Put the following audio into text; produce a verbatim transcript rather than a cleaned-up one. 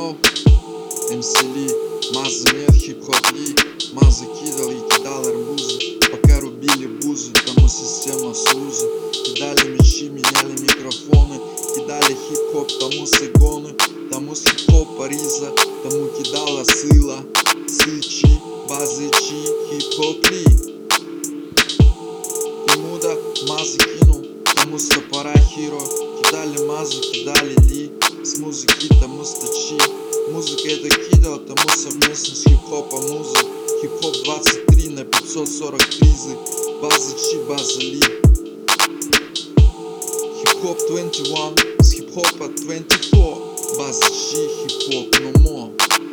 Йоу, эм си Ли, маза нет, хип-хоп Ли. Маза кидал и кидал арбузы, пока рубили бузы, тому система Суза. Кидали мячи, меняли микрофоны, кидали хип-хоп, тому сигоны, тому с хип-хопа Риза, тому кидала сила, сычи, базычи, хип-хоп Ли. Ему да мазы кинул, тому с топора хиро, кидали мазы, кидали Ли, с музыки тому стачи. Музыка это кидал, тому совместно с хип-хопом музы. Хип-хоп двадцать три на пятьсот сорок призы, база чи, база Ли. Хип-хоп двадцать один с хип-хопа двадцать четыре, база чи, хип-хоп no more.